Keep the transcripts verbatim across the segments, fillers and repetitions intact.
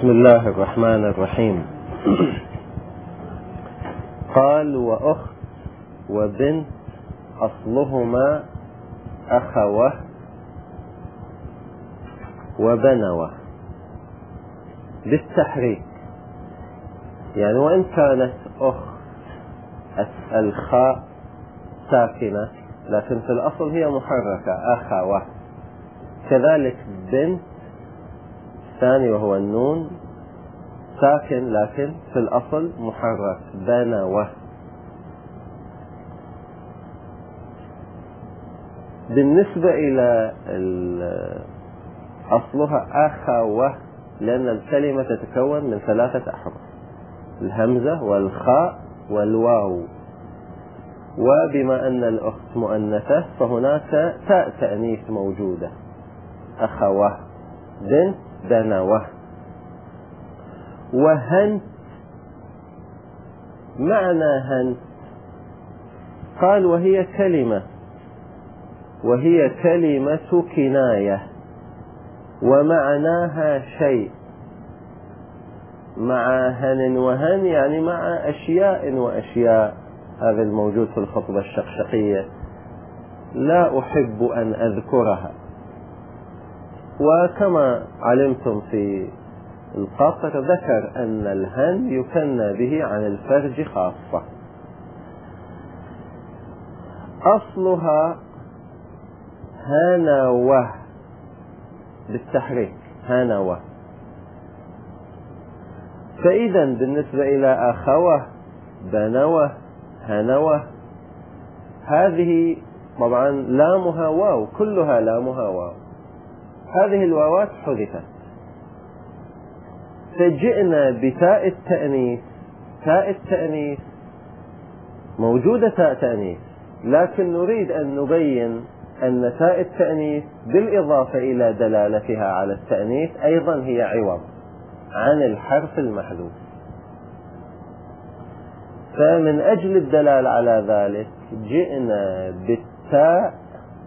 بسم الله الرحمن الرحيم. قال وأخت وبنت أصلهما أخوة وبنوة بالتحريك، يعني وإن كانت أخت الخاء ساكنة لكن في الأصل هي محركة أخوة، كذلك بنت الثاني وهو النون ساكن لكن في الأصل محرك بنوة. بالنسبة إلى أصلها أخوة لأن الكلمة تتكون من ثلاثة أحرف، الهمزة والخاء والواو، وبما أن الأخت مؤنثة فهناك تاء تأنيث موجودة أخوة بنت بنوة. وهنت، معنى هنت قال وهي كلمة وهي كلمة كناية ومعناها شيء، مع هن وهن يعني مع أشياء وأشياء، هذا الموجود في الخطبة الشقشقية لا أحب أن أذكرها. وكما علمتم في القطر ذكر أن الهن يكنى به عن الفرج خاصة. أصلها هنوة بالتحريك هنوة. فإذا بالنسبة إلى أخوة بنوة هنوة هذه طبعا لامها واو، كلها لامها واو، هذه الواوات حذفت، فجئنا بتاء التأنيث. تاء التأنيث موجودة تاء تأنيث، لكن نريد أن نبين أن تاء التأنيث بالإضافة إلى دلالتها على التأنيث أيضا هي عوض عن الحرف المحذوف، فمن أجل الدلال على ذلك جئنا بالتاء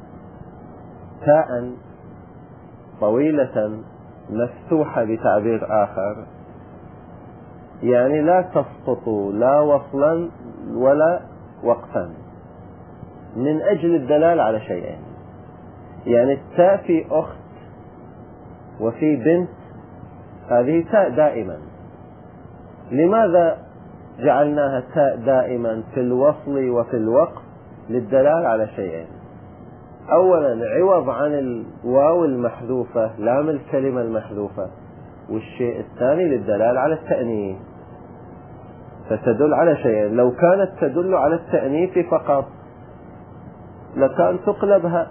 تاء طويلة مفتوحة بتعبير آخر، يعني لا تسقط لا وصلا ولا وقفا، من أجل الدلال على شيئين، يعني التاء في أخت وفي بنت هذه تاء دائما. لماذا جعلناها تاء دائما في الوصل وفي الوقف؟ للدلال على شيئين، أولا عوض عن الواو المحذوفة لام الكلمة المحذوفة، والشيء الثاني للدلال على التأنيث، فتدل على شيئين. لو كانت تدل على التأنيث فقط لكان تقلبها،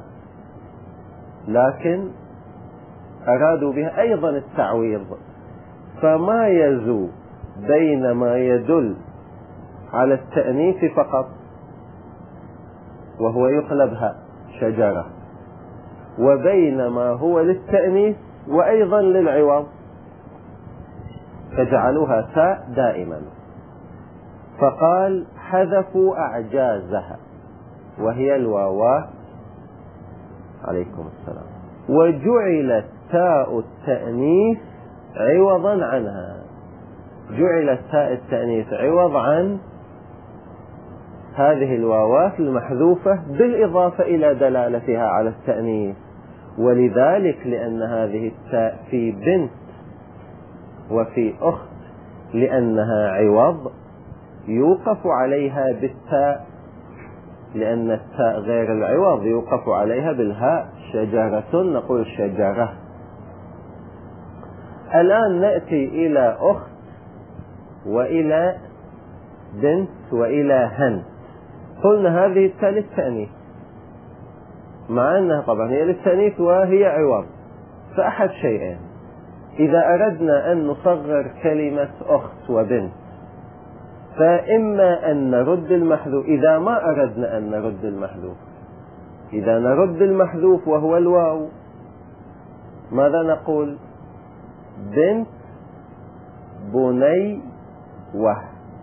لكن أرادوا بها أيضا التعويض، فما يزو بين ما يدل على التأنيث فقط وهو يقلبها شجرة، وبين ما هو للتأنيث وأيضا للعوض، فجعلوها تاء دائما. فقال حذفوا أعجازها وهي الواوات عليكم السلام، وجعلت تاء التأنيث عوضا عنها، جعلت تاء التأنيث عوض عن هذه الواوات المحذوفة بالإضافة إلى دلالتها على التأنيث. ولذلك لأن هذه التاء في بنت وفي أخت لأنها عوض يوقف عليها بالتاء، لأن التاء غير العوض يوقف عليها بالهاء، شجرة نقول شجرة. الآن نأتي إلى أخت وإلى بنت وإلى هن. قلنا هذه التاء للتأنيث، مع أنها طبعا هي للتأنيث وهي عوض، فأحد شيئين، إذا أردنا أن نصغر كلمة أخت وبنت فإما أن نرد المحذوف، إذا ما أردنا أن نرد المحذوف، إذا نرد المحذوف وهو الواو ماذا نقول؟ بنت بني وه،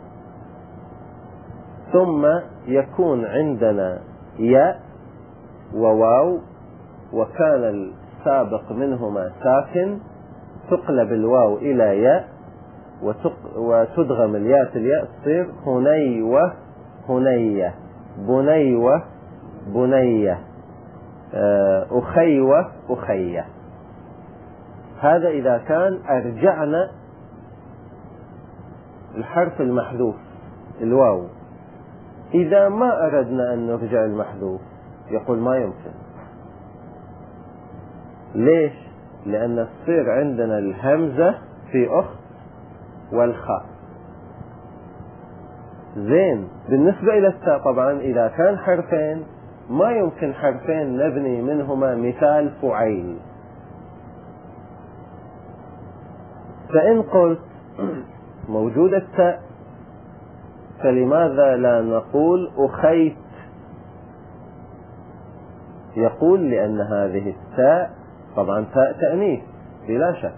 ثم يكون عندنا ياء وواو وكان السابق منهما ساكن، تقلب الواو إلى ياء وتدغم الياء في الياء تصير هنيوة هنية، بنيوة بنية، أخيوة أخية. هذا إذا كان أرجعنا الحرف المحذوف الواو. إذا ما أردنا أن نرجع المحذوف يقول ما يمكن. ليش؟ لأن تصير عندنا الهمزة في أخت والخاء. زين، بالنسبة إلى التاء طبعا إذا كان حرفين ما يمكن حرفين نبني منهما مثال فعيل. فإن قلت موجودة التاء فلماذا لا نقول أخيت؟ يقول لأن هذه التاء طبعا تاء تأنيث بلا شك،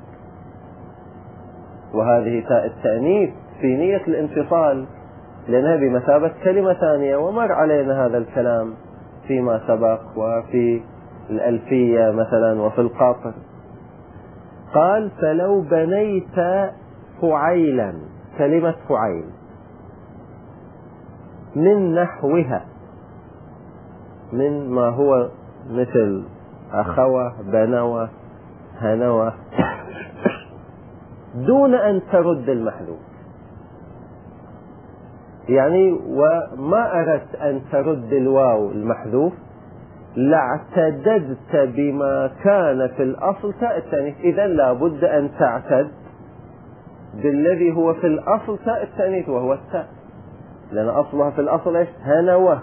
وهذه تاء التأنيث في نية الانفصال لأنها بمثابة كلمة ثانية، ومر علينا هذا الكلام فيما سبق وفي الألفية مثلا وفي القاطر. قال فلو بنيت فعيلا، كلمة فعيل من نحوها، من ما هو مثل أخوة بنوة هنوة، دون أن ترد المحذوف. يعني وما أردت أن ترد الواو المحذوف لاعتددت بما كان في الأصل تاء التأنيث. إذن لابد أن تعتد بالذي هو في الأصل تاء التأنيث وهو التاء، لأن أصلها في الأصل إيش؟ هنوة.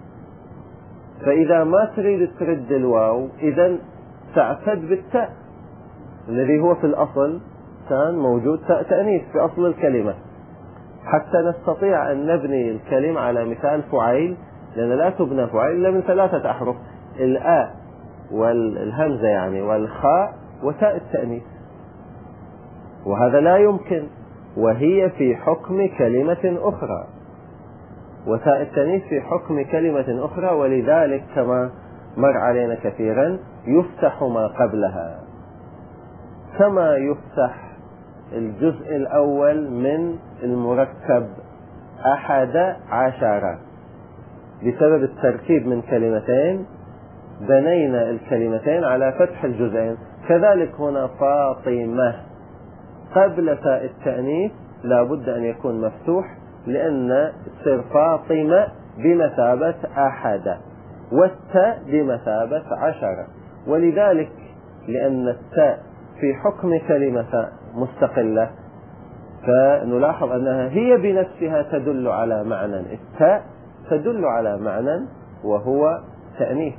فإذا ما تريد ترد الواو إذن تعتد بالتاء الذي هو في الأصل كان موجود تاء تأنيث في أصل الكلمة، حتى نستطيع أن نبني الكلمة على مثال فعيل، لأن لا تبنى فعيل إلا من ثلاثة أحرف: الآء والهمزة يعني والخاء وتاء التأنيث، وهذا لا يمكن، وهي في حكم كلمة أخرى، وتاء التأنيث في حكم كلمة أخرى، ولذلك كما مر علينا كثيرا يفتح ما قبلها، كما يفتح الجزء الأول من المركب أحد عشر بسبب التركيب من كلمتين، بنينا الكلمتين على فتح الجزئين. كذلك هنا فاطمة قبل تاء التأنيث لابد أن يكون مفتوح، لأن تصير فاطمة بمثابة أحد والتاء بمثابة عشرة، ولذلك لأن التاء في حكم كلمة مستقلة فنلاحظ أنها هي بنفسها تدل على معنى، التاء تدل على معنى وهو تأنيث،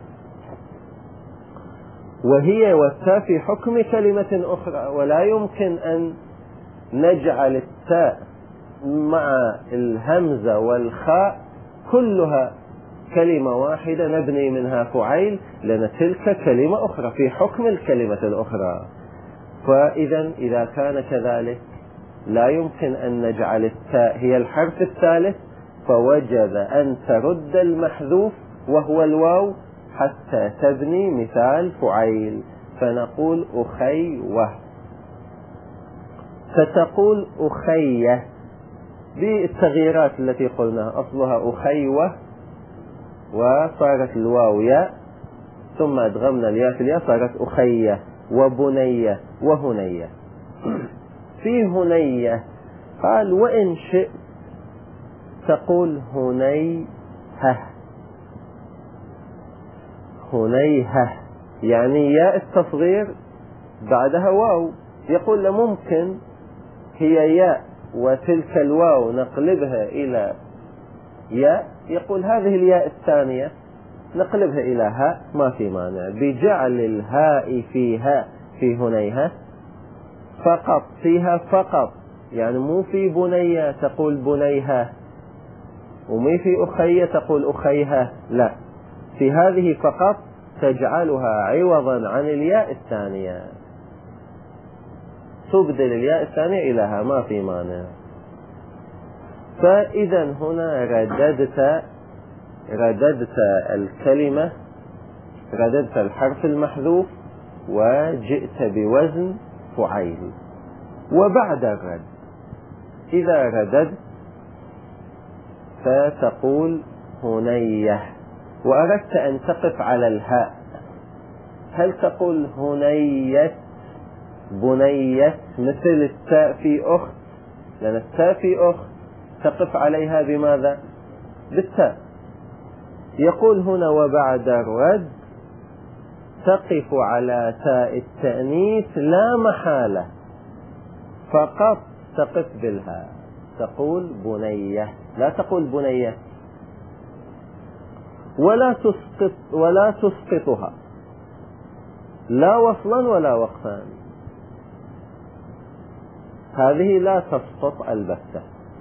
وهي والتاء في حكم كلمة أخرى، ولا يمكن أن نجعل التاء مع الهمزة والخاء كلها كلمة واحدة نبني منها فعيل، لأن تلك كلمة أخرى في حكم الكلمة الأخرى. فإذا إذا كان كذلك لا يمكن أن نجعل التاء هي الحرف الثالث، فوجب أن ترد المحذوف وهو الواو حتى تبني مثال فعيل، فنقول أخيوة. فتقول أخية بالتغييرات التي قلنا، أصلها أخيوة وصارت الواو ياء، ثم أدغمنا الياء في الياء صارت أخية وبنية وهنية. في هنية قال وإن شئت تقول هنيهة، هنيهة يعني ياء التصغير بعدها واو. يقول ممكن هي ياء وتلك الواو نقلبها إلى ياء، يقول هذه الياء الثانية نقلبها إلى هاء، ما في مانع بجعل الهاء فيها في هنيهة فقط، فيها فقط، يعني مو في بنية تقول بنيها، ومو في أخية تقول أخيها، لا، في هذه فقط تجعلها عوضا عن الياء الثانية، تبدل الياء الثانية إلى هاء، ما في مانع. فإذا هنا رددت رددت الكلمة، رددت الحرف المحذوف وجئت بوزن فعيل. وبعد الرد إذا رددت فتقول هنيه، وأردت أن تقف على الهاء، هل تقول هنيت بنيت مثل التاء في أخت؟ لأن التاء في أخت تقف عليها بماذا؟ بالتاء. يقول هنا وبعد الرد تقف على تاء التأنيث لا محالة، فقط تقف بالهاء، تقول بنية، لا تقول بنية. ولا تسقط ولا تسقطها، لا وصلا ولا وقفا، هذه لا تسقط البتة.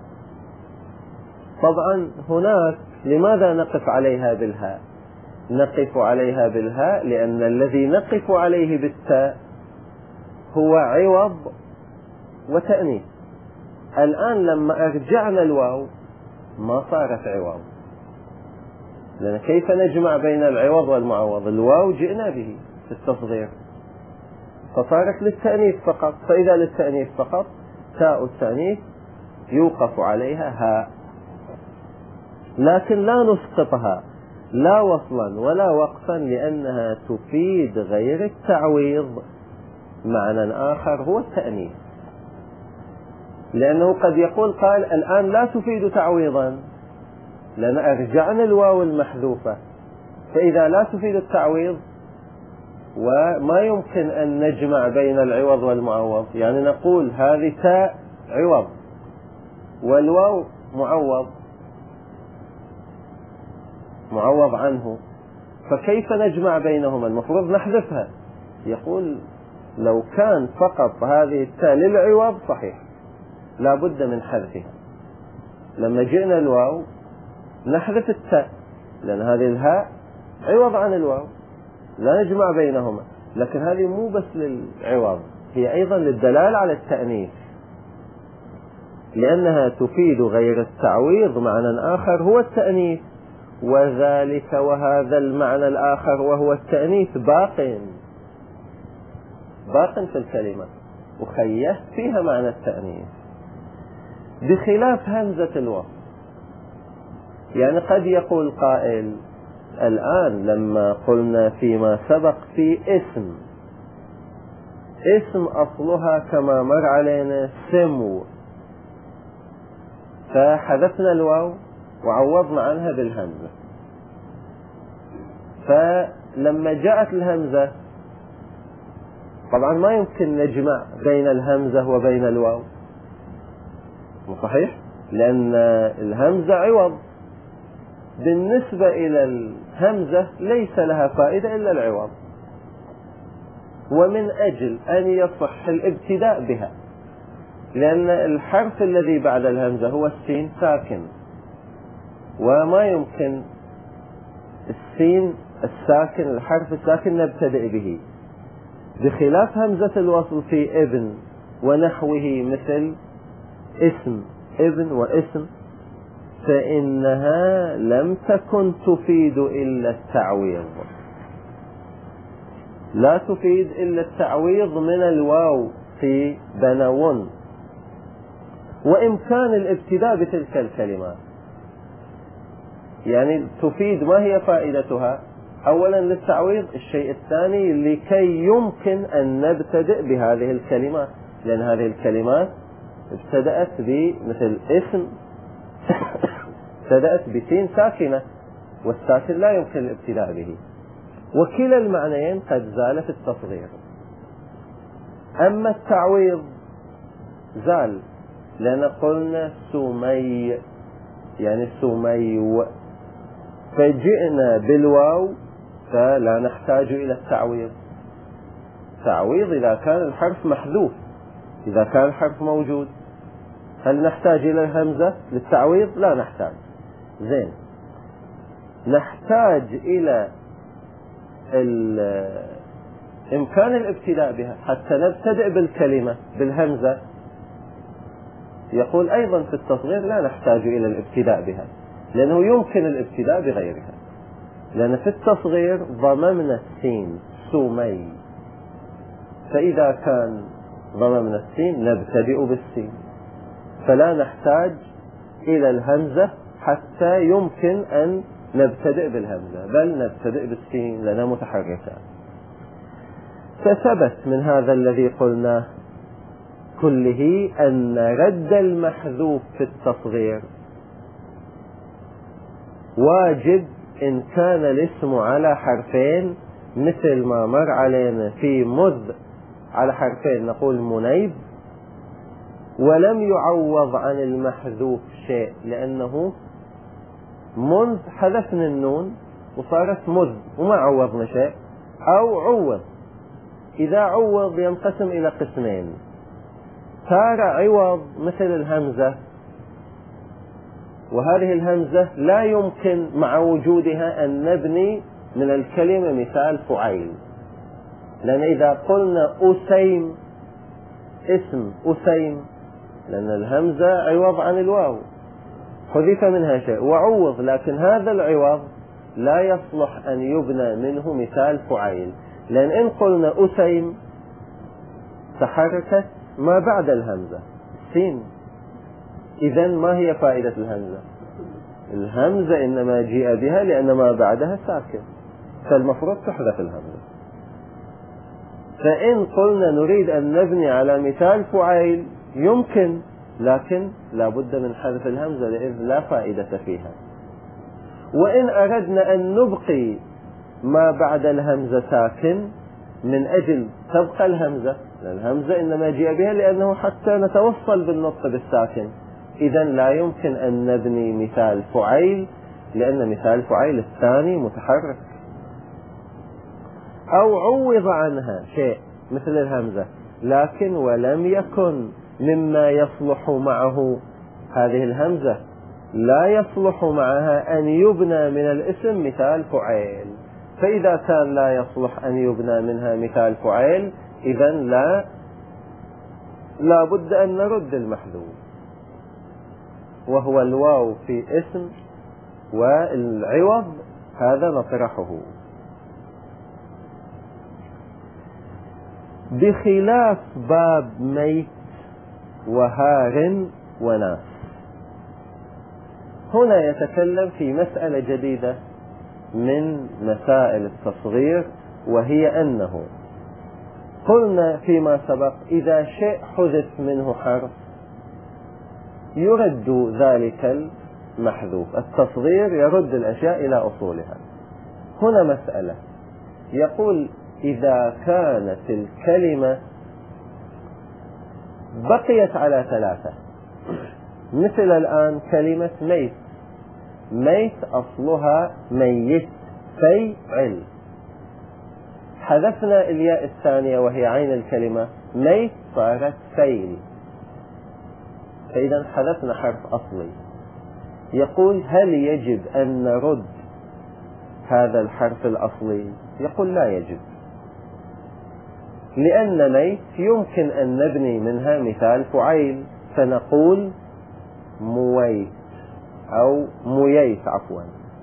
طبعا هناك لماذا نقف عليها بالهاء؟ نقف عليها بالهاء لأن الذي نقف عليه بالتاء هو عوض وتأنيث. الآن لما أرجعنا الواو ما صارت عوض، لأن كيف نجمع بين العوض والمعوض؟ الواو جئنا به في التصغير فصارت للتأنيث فقط، فإذا للتأنيث فقط تاء التأنيث يوقف عليها هاء، لكن لا نسقطها لا وصلا ولا وقفا لأنها تفيد غير التعويض معنى آخر هو التأنيث. لأنه قد يقول قال الآن لا تفيد تعويضا لأن أرجعنا الواو المحذوفة، فإذا لا تفيد التعويض وما يمكن أن نجمع بين العوض والمعوض، يعني نقول هذه تاء عوض والواو معوض معوض عنه، فكيف نجمع بينهما؟ المفروض نحذفها. يقول لو كان فقط هذه التاء للعوض صحيح لا بد من حذفها، لما جئنا الواو نحذف التاء لأن هذه الهاء عوض عن الواو لا نجمع بينهما، لكن هذه مو بس للعوض، هي أيضا للدلالة على التأنيث لأنها تفيد غير التعويض معنى آخر هو التأنيث، وذلك وهذا المعنى الآخر وهو التأنيث باق باق في الكلمة وخيه فيها معنى التأنيث، بخلاف همزة الوصل. يعني قد يقول قائل الآن لما قلنا فيما سبق في اسم اسم أصلها كما مر علينا سمو، فحذفنا الواو وعوضنا عنها بالهمزة، فلما جاءت الهمزة طبعا ما يمكن نجمع بين الهمزة وبين الواو، صحيح؟ لأن الهمزة عوض، بالنسبة إلى الهمزة ليس لها فائدة إلا العوض، ومن أجل أن يصح الابتداء بها لأن الحرف الذي بعد الهمزة هو السين ساكن، وما يمكن السين الساكن الحرف الساكن نبتدئ به، بخلاف همزة الوصل في ابن ونحوه مثل اسم ابن واسم فإنها لم تكن تفيد إلا التعويض، لا تفيد إلا التعويض من الواو في بنون، وإمكان الابتداء بتلك الكلمات. يعني تفيد، ما هي فائدتها؟ أولا للتعويض، الشيء الثاني لكي يمكن أن نبتدئ بهذه الكلمات، لأن هذه الكلمات ابتدأت بمثل اسم ابتدأت بسين ساكنة والساكن لا يمكن الابتداء به، وكلا المعنيين قد زال في التصغير. أما التعويض زال لأن قلنا سمي يعني سميو، فجئنا بالواو فلا نحتاج إلى التعويض. تعويض إذا كان الحرف محذوف، إذا كان الحرف موجود. هل نحتاج إلى الهمزة للتعويض؟ لا نحتاج. زين، نحتاج إلى إمكان الابتداء بها حتى نبتدئ بالكلمة بالهمزة. يقول أيضا في التصغير لا نحتاج إلى الابتداء بها لأنه يمكن الابتداء بغيرها، لأن في التصغير ضممنا السين سمي، فإذا كان ضممنا السين نبتدئ بالسين، فلا نحتاج إلى الهمزة حتى يمكن أن نبتدئ بالهمزة، بل نبتدئ بالسين لنا متحركة. فثبت من هذا الذي قلناه كله أن رد المحذوف في التصغير واجب إن كان الاسم على حرفين، مثل ما مر علينا في مذ على حرفين نقول منيب، ولم يعوض عن المحذوف شيء، لأنه منذ حذفنا النون وصارت مذ وما عوضنا شيء، أو عوض. إذا عوض ينقسم إلى قسمين: صار عوض مثل الهمزة، وهذه الهمزة لا يمكن مع وجودها أن نبني من الكلمة مثال فعيل، لأن إذا قلنا أسيم اسم أسيم، لأن الهمزة عوض عن الواو حذف منها شيء وعوض، لكن هذا العوض لا يصلح أن يبنى منه مثال فعيل، لأن إن قلنا أسيم تحركت ما بعد الهمزة سين، إذن ما هي فائدة الهمزة؟ الهمزة إنما جيء بها لأن ما بعدها ساكن، فالمفروض تحذف الهمزة. فإن قلنا نريد أن نبني على مثال فعيل يمكن، لكن لا بد من حذف الهمزة لأن لا فائدة فيها. وإن أردنا أن نبقي ما بعد الهمزة ساكن من أجل تبقى الهمزة، الهمزة إنما جاء بها لأنه حتى نتوصل بالنطق بالساكن، إذن لا يمكن أن نبني مثال فعيل، لأن مثال فعيل الثاني متحرك. أو عوض عنها شيء مثل الهمزة، لكن ولم يكن مما يصلح معه هذه الهمزة، لا يصلح معها أن يبنى من الاسم مثال فعيل، فإذا كان لا يصلح أن يبنى منها مثال فعيل إذن لا لا بد أن نرد المحذوف، وهو الواو في اسم، والعوض هذا نطرحه. بخلاف باب ميت وهار وناس، هنا يتكلم في مسألة جديدة من مسائل التصغير، وهي أنه قلنا فيما سبق إذا شيء حذف منه حرف يرد ذلك المحذوف، التصغير يرد الأشياء إلى أصولها. هنا مسألة يقول إذا كانت الكلمة بقيت على ثلاثة، مثل الآن كلمة ميت، ميت أصلها ميت فيعل، حذفنا الياء الثانية وهي عين الكلمة ميت صارت فيل، فإذا حذفنا حرف أصلي. يقول هل يجب أن نرد هذا الحرف الأصلي؟ يقول لا يجب، لأن ميت يمكن أن نبني منها مثال فعيل، فنقول مويت أو مييت، عفوا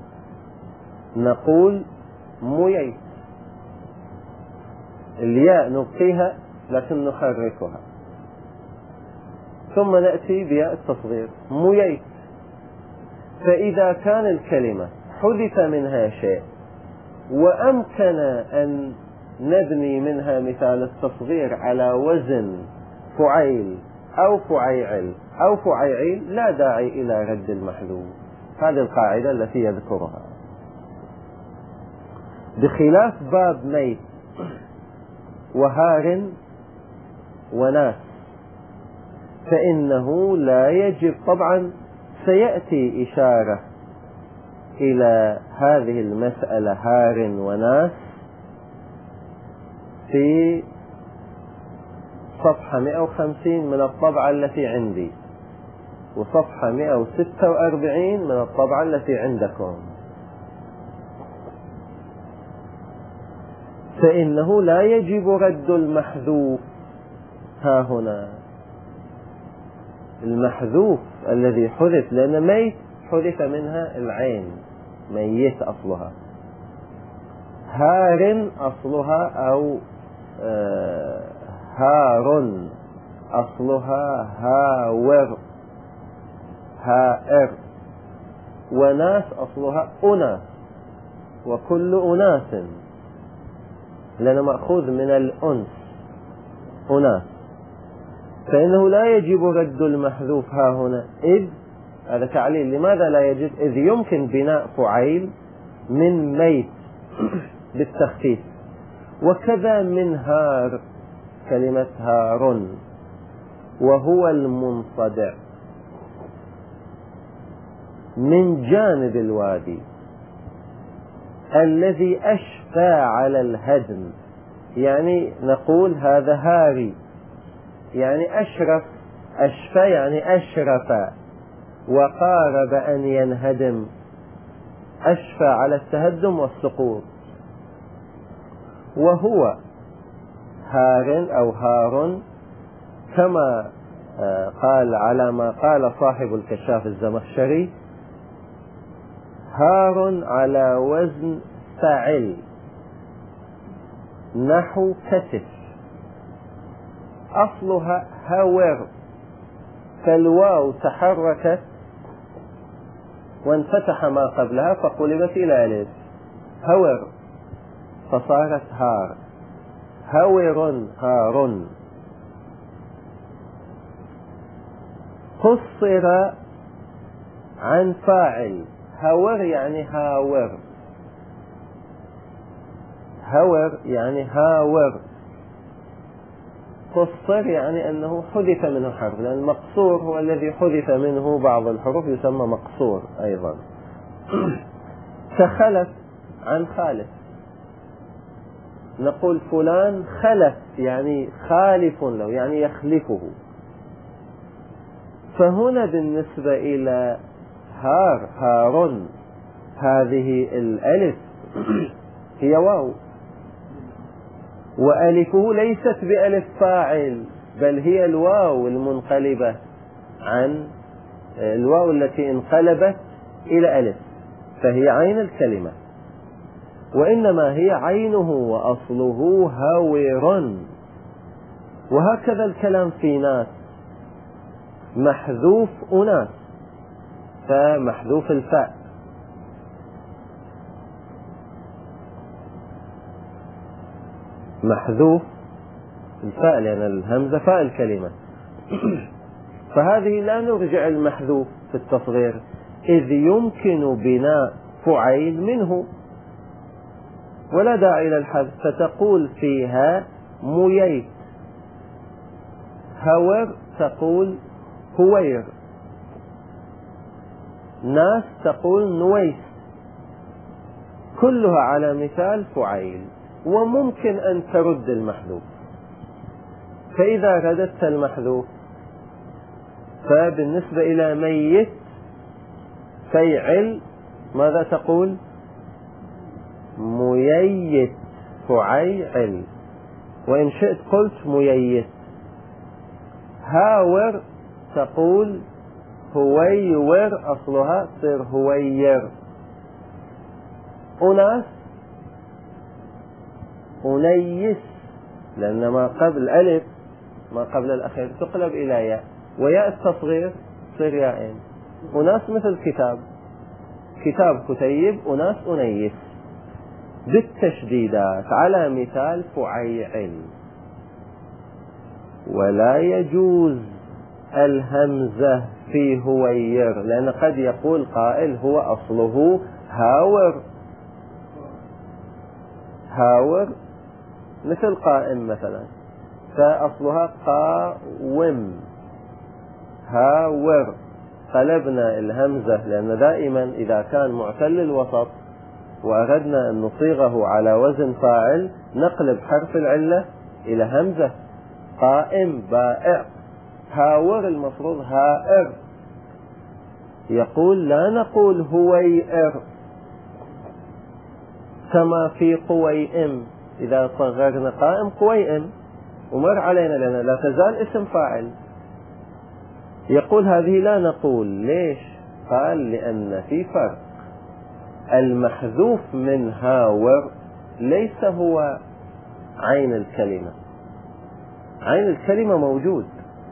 نقول مييت، الياء نبقيها لكن نحركها، ثم نأتي بياء التصغير مييت. فإذا كان الكلمة حذف منها شيء وأمكن أن نبني منها مثال التصغير على وزن فعيل أو فعيعل أو فعيعيل، لا داعي إلى رد المحذوف. هذه القاعدة التي يذكرها. بخلاف باب ميت وهار وناس فإنه لا يجب، طبعا سيأتي إشارة إلى هذه المسألة هار وناس في صفحة مئة وخمسين من الطبعة التي عندي، وصفحة مئة وستة وأربعين من الطبعة التي عندكم. فإنه لا يجب رد المحذوف. ها هنا المحذوف الذي حذف، لأن ميت حذف منها العين ميت أصلها، هار أصلها أو آه هار أصلها هاور هائر، وناس أصلها أناس، وكل أناس، لأنه مأخوذ من الأنس أناس، فإنه لا يجب رد المحذوف ها هنا. إذ هذا تعليل لماذا لا يجب، إذ يمكن بناء فعيل من ميت بالتخفيف، وكذا من هار، كلمة هار، وهو المنصدع من جانب الوادي الذي أشفى على الهدم، يعني نقول هذا هاري، يعني أشرف، أشفى يعني أشرف، وقارب أن ينهدم، أشفى على التهدم والسقوط. وهو هار أو هار كما قال على ما قال صاحب الكشاف الزمخشري، هار على وزن فاعل نحو كتف، أصلها هور، فالواو تحركت وانفتح ما قبلها فقلبت إلى ألف، هور، فصارت هار، هور هار. قصر عن فاعل، هور يعني هاور، هور يعني هاور، قصر يعني أنه حذف منه حرف، لأن المقصور هو الذي حذف منه بعض الحروف يسمى مقصور أيضا. كخلف عن خالف، نقول فلان خلف يعني خالف له، يعني يخلفه. فهنا بالنسبة إلى هار هار، هذه الألف هي واو، وألفه ليست بألف فاعل، بل هي الواو المنقلبة عن الواو التي انقلبت إلى ألف، فهي عين الكلمة، وإنما هي عينه وأصله هاور. وهكذا الكلام في ناس، محذوف أناس، فمحذوف الفاء، محذوف الفاء لأن الهمزة فاء الكلمة. فهذه لا نرجع المحذوف في التصغير، إذ يمكن بناء فعيل منه ولا داعي إلى الحذف، فتقول فيها مييت، هور تقول هوير، ناس تقول نويس، كلها على مثال فعيل، وممكن أن ترد المحذوف. فإذا رددت المحذوف فبالنسبة إلى ميت فيعل ماذا تقول؟ مييت فعيل، وإن شئت قلت مييت. هاور تقول هويور، أصلها تصير هوير. أناس أنيس، لأن ما قبل ألف ما قبل الأخير تقلب إلى ياء، وياء التصغير تصير ياءين. أناس مثل كتاب، كتاب كتيب، أناس أنيس، بالتشديدات على مثال فعيل. ولا يجوز الهمزة في هوير، لأن قد يقول قائل هو أصله هاور، هاور مثل قائم مثلا، فأصلها قاوم، هاور، قلبنا الهمزة، لأن دائما إذا كان معتل الوسط وأردنا أن نصيغه على وزن فاعل نقلب حرف العلة إلى همزة، قائم بائع، هاور المفروض هائر. يقول لا نقول هويئر كما في قويئم، إذا صغرنا قائم قويئم ومر علينا لأن لا تزال اسم فاعل. يقول هذه لا نقول، ليش؟ قال لأن في فرق، المحذوف من هاور ليس هو عين الكلمة، عين الكلمة موجود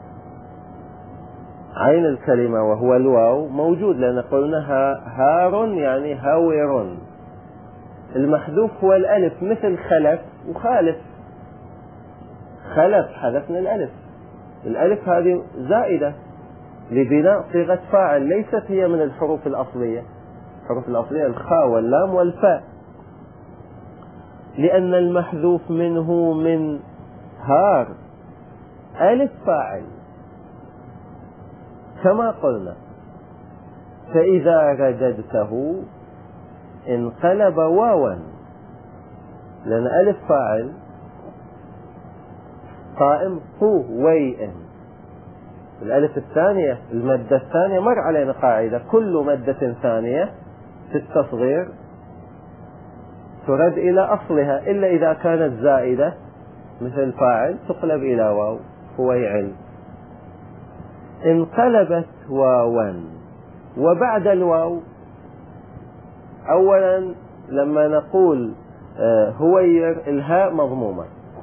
عين الكلمة وهو الواو موجود، لأن قلنا هار يعني هاور. المحذوف هو الألف، مثل خلف وخالف. خلف حذفنا الألف، الألف هذه زائدة لبناء صيغة فاعل، ليست هي من الحروف الأصلية. الحروف الأصلية الخاء واللام والفاء، لأن المحذوف منه من هار ألف فاعل كما قلنا. فإذا رددته انقلب واوا، لأن ألف فاعل قائم هو ويئن. الألف الثانية المادة الثانية مر علينا قاعدة: كل مادة ثانية في التصغير ترد إلى أصلها إلا إذا كانت زائدة مثل فاعل تقلب إلى واو فويعل. انقلبت واوا. وبعد الواو أولا لما نقول هوير الهاء مضمومة،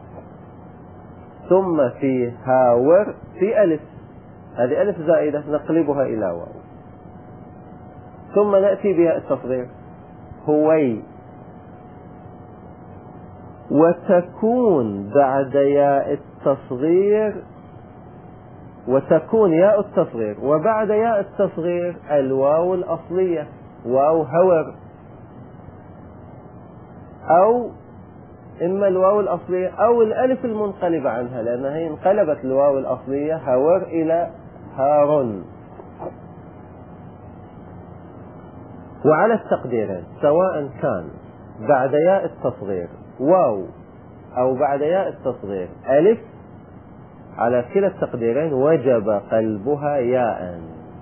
ثم في هاور في ألف، هذه ألف زائدة نقلبها إلى واو، ثم نأتي بها التصغير هوي. وتكون بعد ياء التصغير وتكون ياء التصغير وبعد ياء التصغير الواو الأصلية واو هور، أو إما الواو الأصلية أو الألف المنقلبة عنها، لأنها انقلبت الواو الأصلية هور إلى هار. وعلى التقديرين سواء كان بعد ياء التصغير واو أو بعد ياء التصغير ألف، على كلا التقديرين وجب قلبها ياء،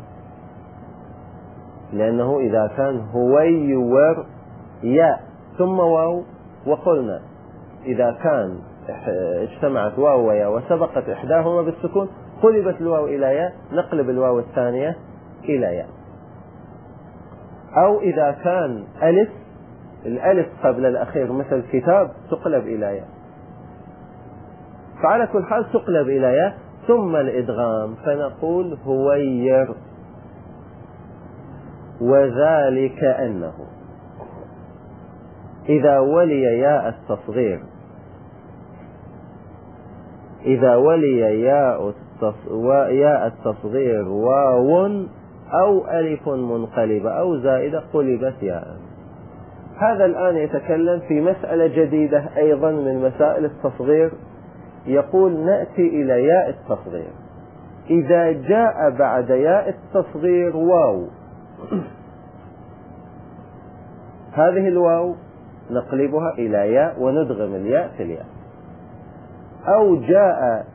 لأنه إذا كان هويور ياء ثم واو، وقلنا إذا كان اجتمعت واو وياء وسبقت إحداهما بالسكون قلبت الواو إلى ياء، نقلب الواو الثانية إلى ياء. أو إذا كان ألف، الألف قبل الأخير مثل كتاب تقلب إلى ياء. فعلى كل حال تقلب إلى ياء، ثم الإدغام فنقول هوير. وذلك أنه إذا ولي ياء التصغير إذا ولي ياء التصغير واو أو ألف منقلبة أو زائدة قلبت ياء. هذا الآن يتكلم في مسألة جديدة أيضا من مسائل التصغير، يقول نأتي إلى ياء التصغير إذا جاء بعد ياء التصغير واو، هذه الواو نقلبها إلى ياء وندغم الياء في الياء. أو جاء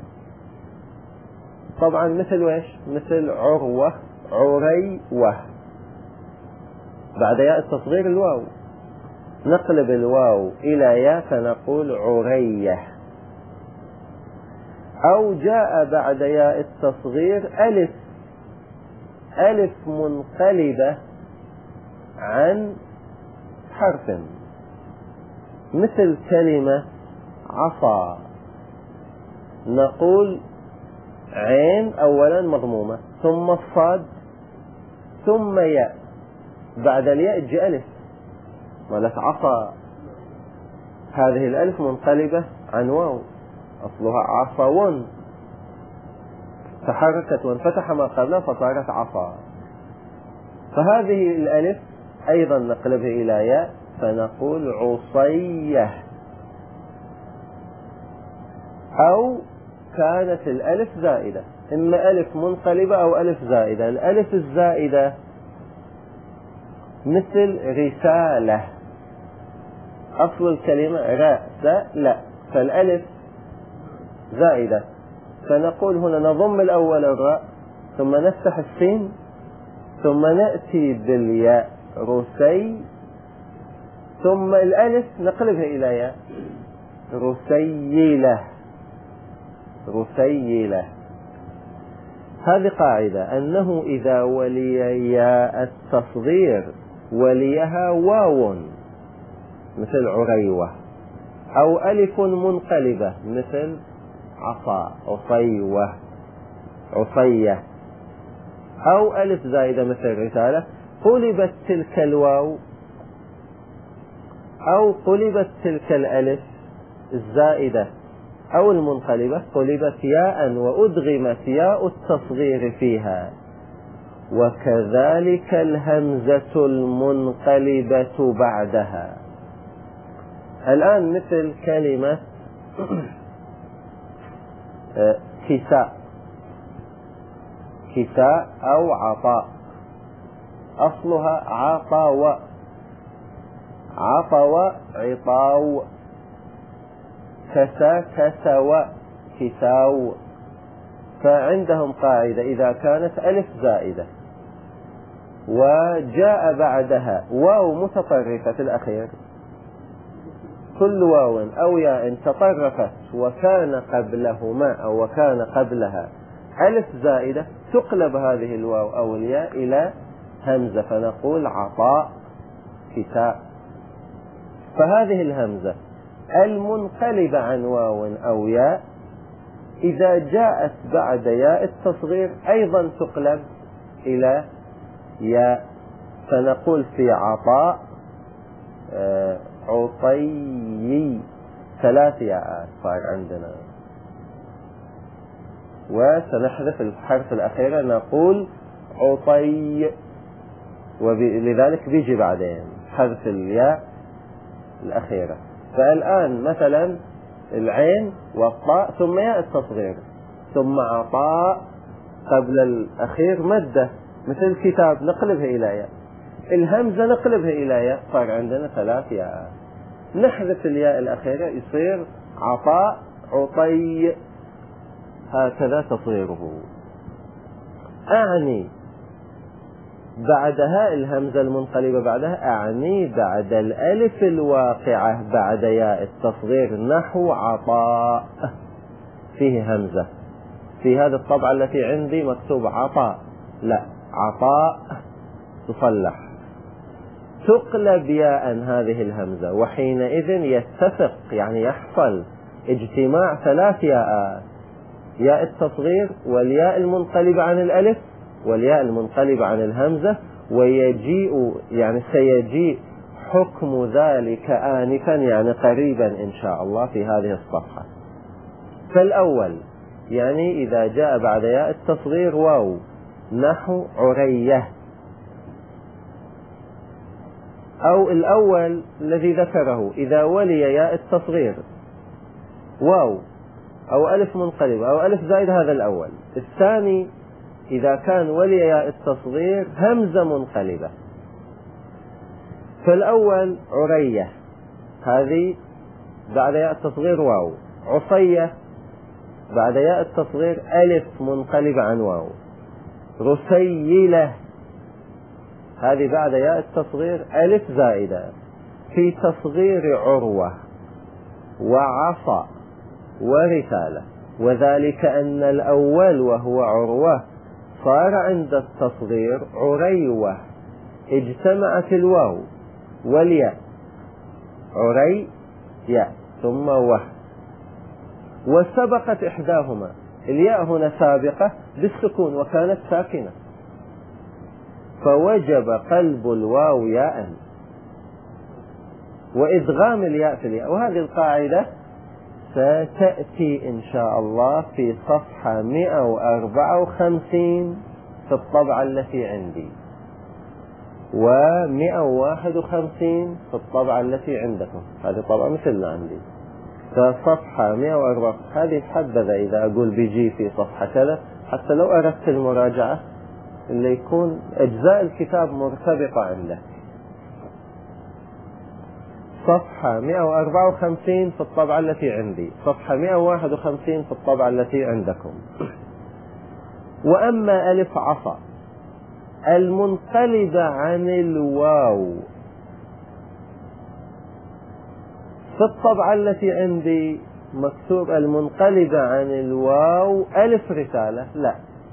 طبعا مثل ويش مثل عروة عريوة، بعد ياء التصغير الواو نقلب الواو إلى ياء فنقول عرية. أو جاء بعد ياء التصغير ألف ألف منقلبة عن حرف، مثل كلمة عصا، نقول عين أولا مضمومة ثم الصاد ثم ياء، بعد الياء تجي ألف مالت عصا، هذه الألف منقلبة عن واو أصلها عصاون، تحركت وانفتح ما قبلها فصارت عصا. فهذه الألف أيضا نقلبها إلى ياء فنقول عصية. أو كانت الألف زائدة، إما ألف منقلبة أو ألف زائدة. الألف الزائدة مثل رسالة، أصل الكلمة رأس لا، فالألف زائدة فنقول هنا نضم الأول الراء ثم نفتح السين ثم نأتي بالياء رسي، ثم الألف نقلبها إلى ياء رسيلة رسيلة. هذه قاعدة أنه إذا ولي ياء التصغير وليها واو مثل عريوة، أو ألف منقلبة مثل عصا عصيوة عصية، أو ألف زائدة مثل رسالة، قلبت تلك الواو أو قلبت تلك الألف الزائدة أو المنقلبة قلبت ياء وأدغمت ياء التصغير فيها. وكذلك الهمزة المنقلبة بعدها. الآن مثل كلمة كساء، كساء أو عطاء، أصلها عطاو، عطو عطاو، كسا كسوا كساو. فعندهم قاعدة إذا كانت ألف زائدة وجاء بعدها واو متطرفة في الأخير، كل واو أو ياء تطرفت وكان قبلهما أو وكان قبلها ألف زائدة، تقلب هذه الواو أو الياء إلى همزة، فنقول عطاء كساء. فهذه الهمزة المنقلبة عن واو أو ياء إذا جاءت بعد ياء التصغير أيضا تقلب إلى ياء، فنقول في عطاء عطي، ثلاث ياءات صار عندنا، وسنحذف الحرف الأخير نقول عطي، ولذلك بيجي بعدين حذف الياء الأخيرة. فالآن مثلا العين والطاء ثم ياء التصغير ثم عطاء قبل الأخير مدة مثل كتاب نقلبها إلى ياء، الهمزة نقلبها إلى ياء، صار عندنا ثلاث ياء، نحذف الياء الأخيرة يصير عطاء عطي، هكذا تصغيره. أعني بعدها الهمزة المنقلبة بعدها، أعني بعد الألف الواقعة بعد ياء التصغير نحو عطاء فيه همزة. في هذه الطبعة التي عندي مكتوب عطاء، لا عطاء تصلح، تقلب ياء هذه الهمزة، وحينئذ يتفق يعني يحصل اجتماع ثلاث ياءات، ياء التصغير والياء المنقلبة عن الألف والياء المنقلبة عن الهمزة، ويجيء يعني سيجيء حكم ذلك آنفا يعني قريبا إن شاء الله في هذه الصفحة. فالأول يعني إذا جاء بعد ياء التصغير واو نحو عرية، أو الأول الذي ذكره إذا ولي ياء التصغير واو أو ألف منقلبة أو ألف زائد، هذا الأول. الثاني إذا كان ولي ياء التصغير همزة منقلبة، فالأول عرية هذه بعد ياء التصغير واو، عصية بعد ياء التصغير ألف منقلبة عن واو، رسيلة هذه بعد ياء التصغير ألف زائدة. في تصغير عروة وعصا ورسالة، وذلك أن الأول وهو عروة صار عند التصغير عريوة، اجتمعت الواو والياء، عري ياء ثم وه، وسبقت إحداهما، الياء هنا سابقة بالسكون وكانت ساكنة، فوجب قلب الواو ياء وإدغام الياء في الياء. وهذه القاعدة ستأتي إن شاء الله في صفحة مئة وأربعة وخمسين في الطبعة التي عندي، ومئة وواحد وخمسين في الطبعة التي عندكم، هذه طبعة مثلنا عندي، فصفحة مئة وأربعة هذه حبذا إذا أقول بيجي في صفحة كذا، حتى لو أردت المراجعة اللي يكون أجزاء الكتاب مرتبطة عنده. صفحة مئة وأربعة وخمسين في الطبعة التي عندي، صفحة مئة وواحد وخمسين في الطبعة التي عندكم. وأما ألف عصا المنقلبة عن الواو في الطبعة التي عندي مكتوب المنقلبة عن الواو ألف رسالة، لا،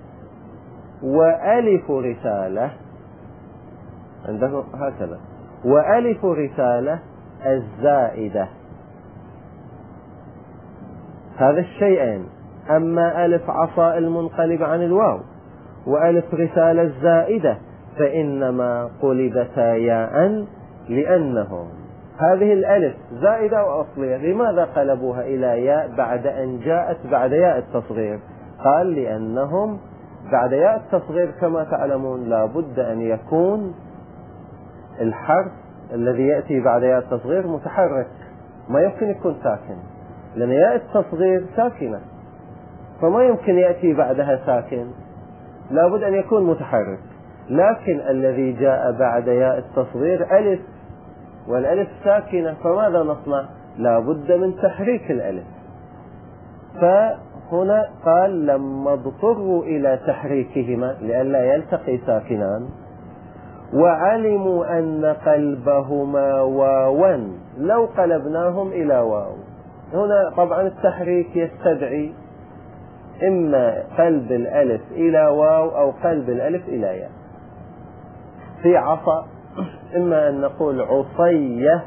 وألف رسالة عندكم هكذا، وألف رسالة الزائدة، هذا الشيئين. أما ألف عصا المنقلبة عن الواو وألف رسالة الزائدة، فإنما قلبتا ياء لأنهم هذه الألف زائدة أو أصلية. لماذا قلبوها إلى ياء بعد أن جاءت بعد ياء التصغير؟ قال لأنهم بعد ياء التصغير كما تعلمون لا بد أن يكون الحرف الذي يأتي بعد ياء التصغير متحرك، ما يمكن يكون ساكن، لأن ياء التصغير ساكنة فما يمكن يأتي بعدها ساكن، لا بد أن يكون متحرك. لكن الذي جاء بعد ياء التصغير ألف، والألف ساكنة، فماذا نصنع؟ لا بد من تحريك الألف. فهنا قال لما اضطروا إلى تحريكهما لئلا يلتقي ساكنان، وعلموا أن قلبهما واوا، لو قلبناهم إلى واو. هنا طبعا التحريك يستدعي إما قلب الألف إلى واو أو قلب الألف إلى ياء. في عصا إما أن نقول عصية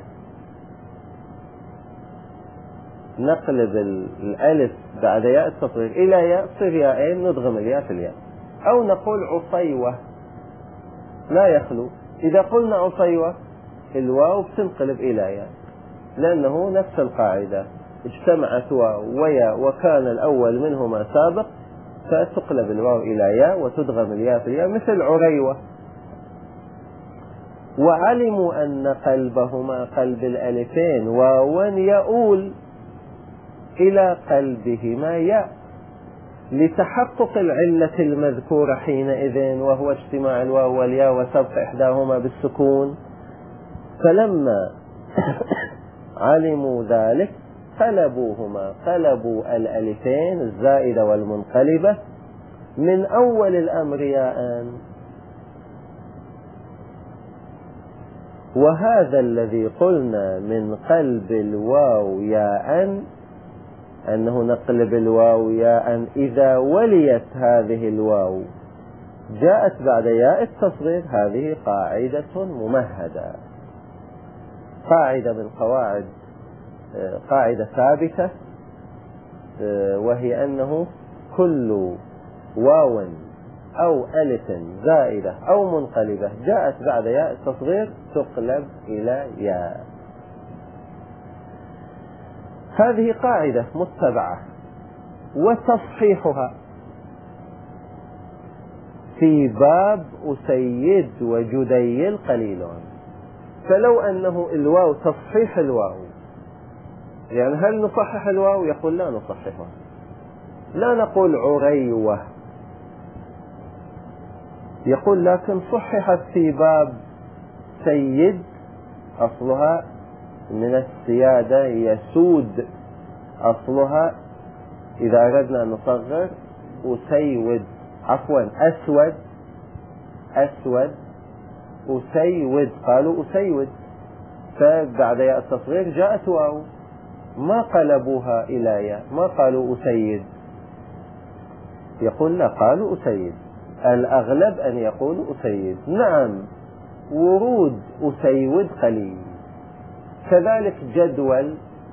نقلب الألف بعد ياء التصغير إلى ياء تصير ياءين ندغم الياء في الياء، أو نقول عصيوة لا يخلو. إذا قلنا عصيوة الواو بتنقلب إلى ياء لأنه نفس القاعدة، اجتمعت واو وياء وكان الأول منهما سابق فتقلب الواو إلى ياء وتدغم الياء في الياء، مثل عريوة. وعلموا أن قلبهما قلب الألفين واوا يؤول إلى قلبهما ياء لتحقق العلة المذكورة حينئذ، وهو اجتماع الواو والياء وسبق إحداهما بالسكون. فلما علموا ذلك قلبوهما، قلبوا الألفين الزائدة والمنقلبة من أول الأمر ياء. وهذا الذي قلنا من قلب الواو ياء أنه نقلب الواو ياء إذا وليت هذه الواو جاءت بعد ياء التصغير، هذه قاعدة ممهدة، قاعدة من قواعد، قاعدة ثابتة، وهي أنه كل واو أو ألف زائدة أو منقلبة جاءت بعد ياء التصغير تقلب إلى ياء. هذه قاعدة متبعة، وتصحيحها في باب أسيد وجديل قليلون. فلو أنه الواو تصحيح الواو، يعني هل نصحح الواو؟ يقول لا نصححها، لا نقول عريوة، يقول لكن صححت في باب سيد، أصلها من السيادة يسود، أصلها إذا أردنا أن نصغر أسيود، عفوا أسود، أسود أسيود، قالوا أسيود، فبعد ياء التصغير جاءت واو، ما قلبوها إلى ياء، ما قالوا أسيد، يقول لا قالوا أسيد، الأغلب أن يقولوا أسيد. نعم ورود أسيود قليل. كذلك جدول،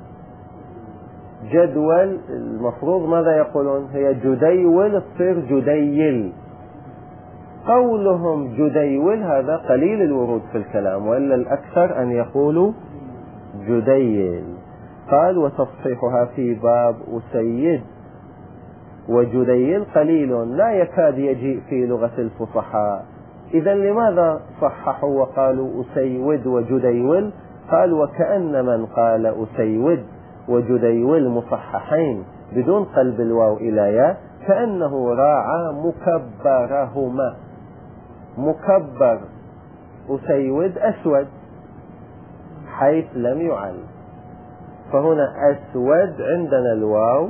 جدول المفروض ماذا يقولون؟ هي جديول تصير جديل، قولهم جديول هذا قليل الورود في الكلام، وإلا الأكثر أن يقولوا جديل. قال وتصحيحها في باب أسيد وجديل قليل لا يكاد يجيء في لغة الفصحاء. إذا لماذا صححوا وقالوا أسيود وجديول؟ قال وكأن من قال أسيود وجديول مصححين بدون قلب الواو إلى ياء كأنه راعى مكبرهما، مكبر أسيود أسود حيث لم يعل. فهنا أسود عندنا الواو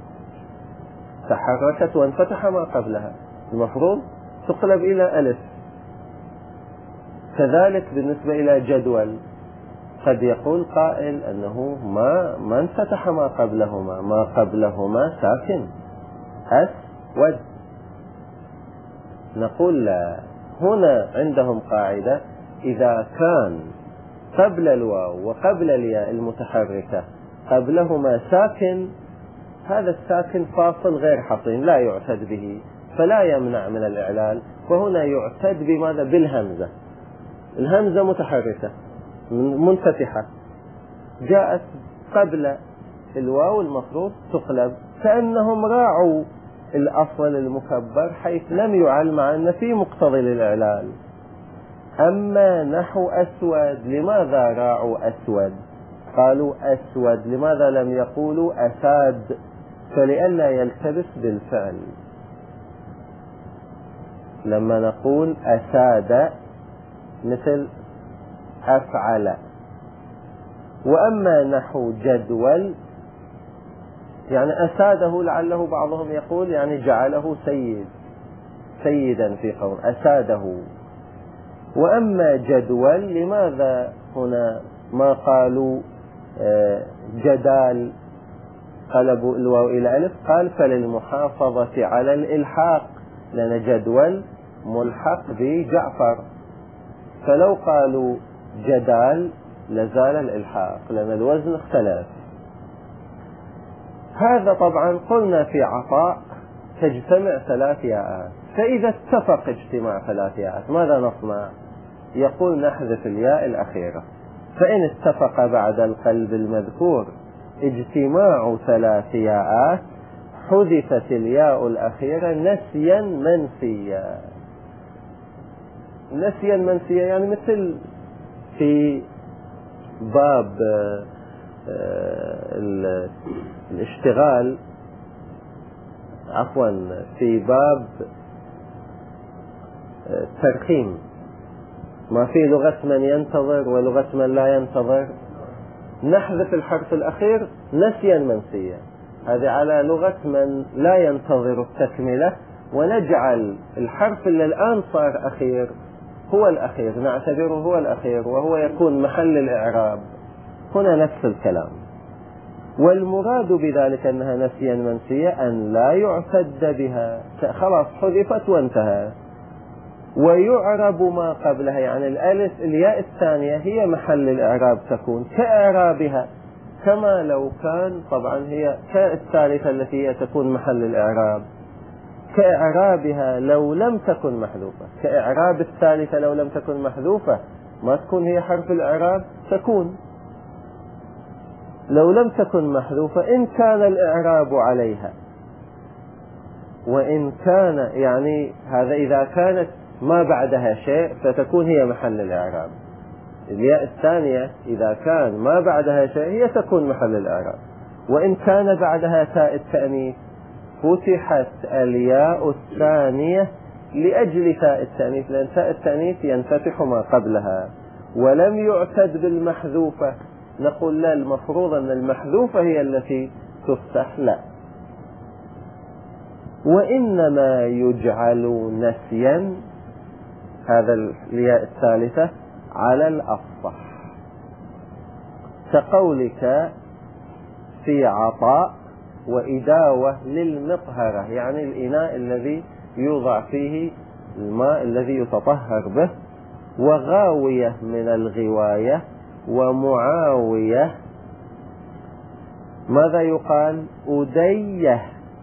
تحركت وانفتح ما قبلها، المفروض تقلب إلى ألف. كذلك بالنسبة إلى جدول، قد يقول قائل أنه ما ما انفتح ما قبلهما، ما قبلهما ساكن أسود، نقول لا، هنا عندهم قاعدة إذا كان قبل الواو وقبل الياء المتحركة قبلهما ساكن، هذا الساكن فاصل غير حصين لا يعتد به، فلا يمنع من الإعلال. وهنا يعتد بماذا؟ بالهمزة. الهمزة متحركة منفتحة جاءت قبل الواو المفروض تقلب، كأنهم راعوا الأصل المكبر حيث لم يعل مع أن في مقتضي للإعلال. أما نحو أسود، لماذا راعوا أسود؟ قالوا أسود، لماذا لم يقولوا أساد؟ فلئلا يلتبس بالفعل. لما نقول أساد مثل أفعل. وأما نحو جدول يعني أساده، لعله بعضهم يقول يعني جعله سيد سيدا في قوم أساده. وأما جدول، لماذا هنا ما قالوا جدال قلبوا الواو إلى ألف؟ قال فللمحافظة على الإلحاق، لأن جدول ملحق بجعفر، فلو قالوا جدال لزال الإلحاق لأن الوزن اختلف. هذا طبعا قلنا في عطاء تجتمع ثلاث ياءات، فإذا اتفق اجتماع ثلاث ياءات ماذا نصنع؟ يقول نحذف الياء الأخيرة. فإن اتفق بعد القلب المذكور اجتماع ثلاث ياءات حذفت الياء الأخيرة نسيا منسيا. نسيا منسيا يعني مثل في باب الاشتغال، عفوا في باب الترخيم، ما في لغة من ينتظر ولغة من لا ينتظر، نحذف الحرف الأخير نسيا منسيا، هذه على لغة من لا ينتظر التكملة، ونجعل الحرف اللي الآن صار أخير هو الأخير، نعتبره هو الأخير وهو يكون محل الإعراب. هنا نفس الكلام. والمراد بذلك أنها نسيا منسية أن لا يعتد بها، خلاص حذفت وانتهى، ويعرب ما قبلها، يعني الألف الياء الثانية هي محل الإعراب تكون كإعرابها، كما لو كان طبعا هي كالثالثة التي هي تكون محل الإعراب، كإعرابها لو لم تكن محذوفة، كإعراب الثالثة لو لم تكن محذوفة ما تكون هي حرف الإعراب، تكون لو لم تكن محذوفة إن كان الإعراب عليها، وإن كان يعني هذا إذا كانت ما بعدها شيء فتكون هي محل الإعراب. الياء الثانية إذا كان ما بعدها شيء هي تكون محل الإعراب. وإن كان بعدها تاء التأنيث فتحت الياء الثانية لأجل تاء التأنيث، لأن تاء التأنيث ينفتح ما قبلها، ولم يعتد بالمحذوفة. نقول لا، المفروض أن المحذوفة هي التي تفتح، لا. وإنما يجعل نسيا، هذا الياء الثالثة، على الأفصح، كقولك في عطاء وإداوة للمطهرة، يعني الإناء الذي يوضع فيه الماء الذي يتطهر به، وغاوية من الغواية، ومعاوية. ماذا يقال؟ أديه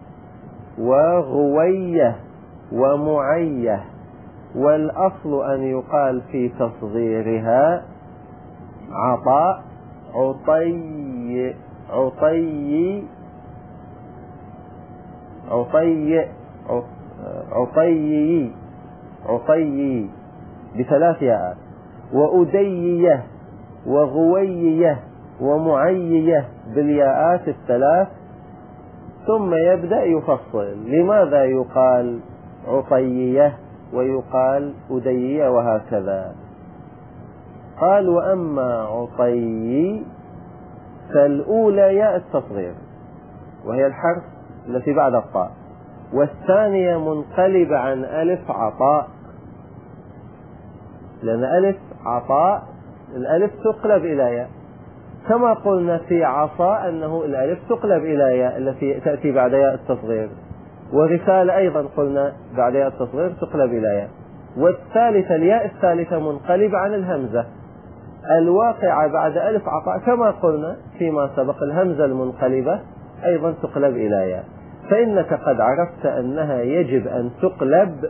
وغوية ومعيه، والأصل أن يقال في تصغيرها عطاء عطي عطي عطي عطي عطي بثلاث ياءات، وأديه وغوية ومعية بالياءات الثلاث، ثم يبدأ يفصل لماذا يقال عطية ويقال أدية وهكذا. قال وأما عطي فالأولى ياء التصغير وهي الحرف التي بعد الطاء، والثانية منقلب عن ألف عطاء، لأن ألف عطاء الألف تقلب إلى ياء، كما قلنا في عصا أنه الألف تقلب إلى ياء التي تأتي بعد ياء التصغير، ورسالة أيضا قلنا بعد ياء التصغير تقلب إلى ياء. والثالثة الياء الثالثة منقلب عن الهمزة الواقعة بعد ألف عطاء، كما قلنا فيما سبق الهمزة المنقلبة أيضا تقلب إلى ياء. فإنك قد عرفت أنها يجب أن تقلب،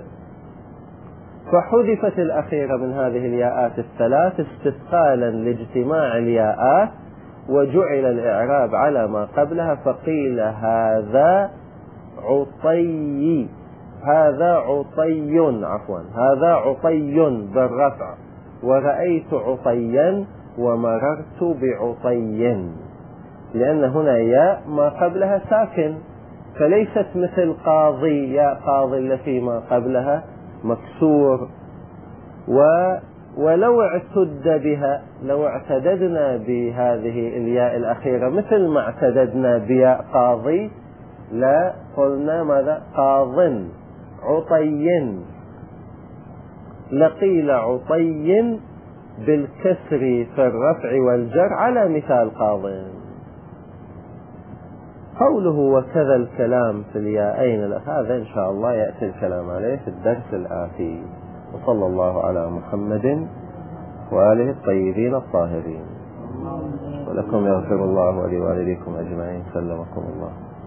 فحذفت الأخيرة من هذه الياءات الثلاث استثقالا لاجتماع الياءات، وجعل الإعراب على ما قبلها، فقيل هذا عطي، هذا عطي عفوا هذا عطي بالرفع، ورأيت عطيا ومررت بعطي، لأن هنا ياء ما قبلها ساكن، فليست مثل قاضي، ياء قاضي التي ما قبلها مكسور. و ولو اعتد بها، لو اعتددنا بهذه الياء الأخيرة مثل ما اعتددنا بياء قاضي، لا قلنا ماذا؟ قاض عطي، لقيل عطي بالكسر في الرفع والجر على مثال قاض. قوله وكذا الكلام في الياءين، هذا إن شاء الله يأتي الكلام عليه في الدرس الآتي. وصلى الله على محمد وآله الطيبين الطاهرين. ولكم يغفر الله ولوالديكم أجمعين. سلمكم الله.